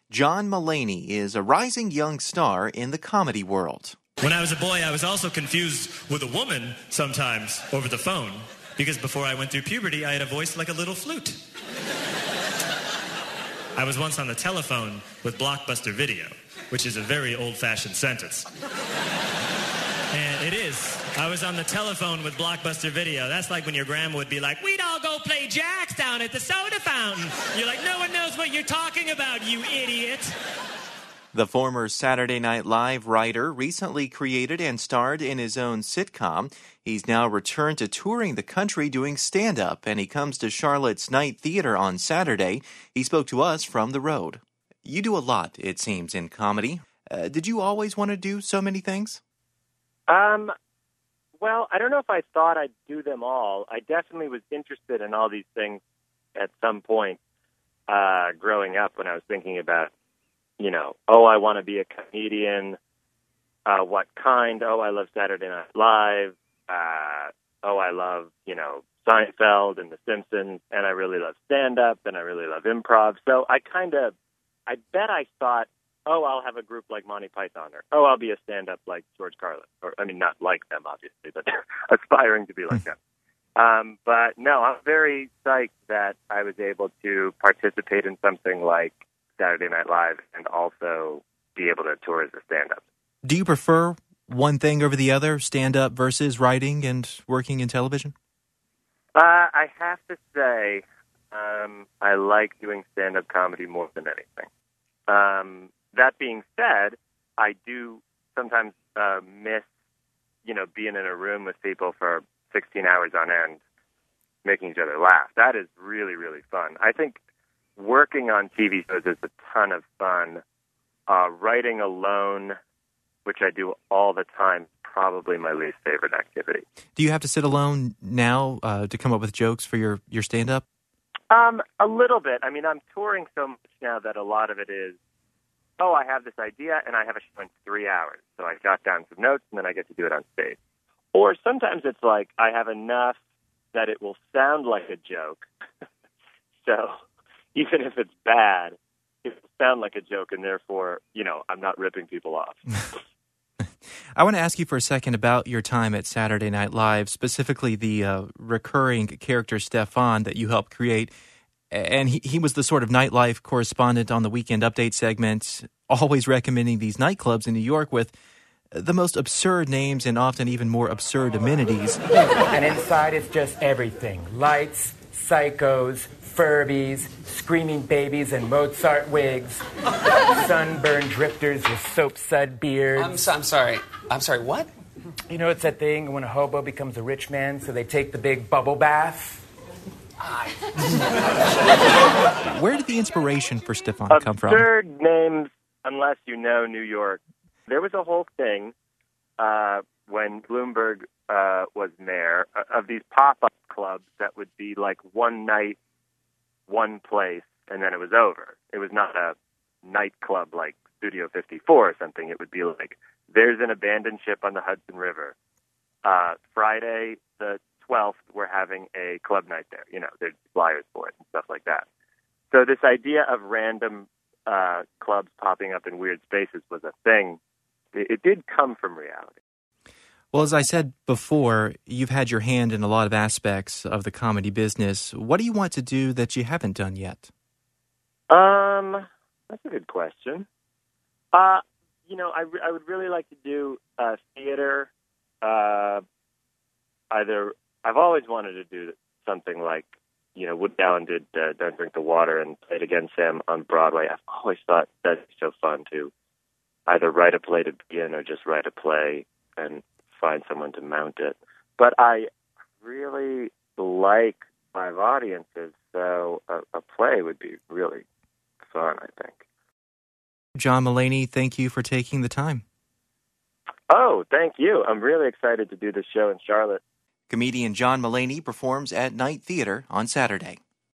John Mulaney is a rising young star in the comedy world. When I was a boy, I was also confused with a woman sometimes over the phone, because before I went through puberty, I had a voice like a little flute. I was once on the telephone with Blockbuster Video, which is a very old-fashioned sentence. And it is. I was on the telephone with Blockbuster Video. That's like when your grandma would be like, "We'd all go play jacks down at the soda fountain." You're like, "No one knows what you're talking about, you idiot." The former Saturday Night Live writer recently created and starred in his own sitcom. He's now returned to touring the country doing stand-up, and he comes to Charlotte's Night Theater on Saturday. He spoke to us from the road. You do a lot, it seems, in comedy. Did you always want to do so many things? Well, I don't know if I thought I'd do them all. I definitely was interested in all these things at some point growing up when I was thinking about, I want to be a comedian. What kind? I love Saturday Night Live. I love, Seinfeld and The Simpsons. And I really love stand-up and I really love improv. So I bet I thought, I'll have a group like Monty Python, or I'll be a stand-up like George Carlin. Not like them, obviously, but aspiring to be like them. But no, I'm very psyched that I was able to participate in something like Saturday Night Live and also be able to tour as a stand-up. Do you prefer one thing over the other, stand-up versus writing and working in television? I have to say I like doing stand-up comedy more than anything. That being said, I do sometimes miss, being in a room with people for 16 hours on end, making each other laugh. That is really, really fun. I think working on TV shows is a ton of fun. Writing alone, which I do all the time, probably my least favorite activity. Do you have to sit alone now to come up with jokes for your stand-up? A little bit. I'm touring so much now that a lot of it is, I have this idea, and I have a show in 3 hours. So I jot down some notes, and then I get to do it on stage. Or sometimes it's like I have enough that it will sound like a joke. So even if it's bad, it will sound like a joke, and therefore, I'm not ripping people off. I want to ask you for a second about your time at Saturday Night Live, specifically the recurring character Stefan that you helped create. And he was the sort of nightlife correspondent on the Weekend Update segment, always recommending these nightclubs in New York with the most absurd names and often even more absurd amenities. And inside it's just everything. Lights, psychos, Furbies, screaming babies in Mozart wigs, sunburned drifters with soap-sud beards. I'm sorry, what? It's that thing when a hobo becomes a rich man, so they take the big bubble bath. Where did the inspiration for Stefan come from? Absurd names, unless you know New York. There was a whole thing when Bloomberg was mayor of these pop-up clubs that would be like one night, one place, and then it was over. It was not a nightclub like Studio 54 or something. It would be like, there's an abandoned ship on the Hudson River. Friday the 12th, we're having a club night there. There's flyers for it and stuff like that. So this idea of random clubs popping up in weird spaces was a thing. It did come from reality. Well, as I said before, you've had your hand in a lot of aspects of the comedy business. What do you want to do that you haven't done yet? That's a good question. I would really like to do theater. I've always wanted to do something like, Woody Allen did Don't Drink the Water and played Against Sam on Broadway. I've always thought that'd be so fun to either write a play to begin or just write a play and find someone to mount it. But I really like live audiences, so a play would be really fun, I think. John Mulaney, thank you for taking the time. Oh, thank you. I'm really excited to do this show in Charlotte. Comedian John Mulaney performs at Night Theater on Saturday.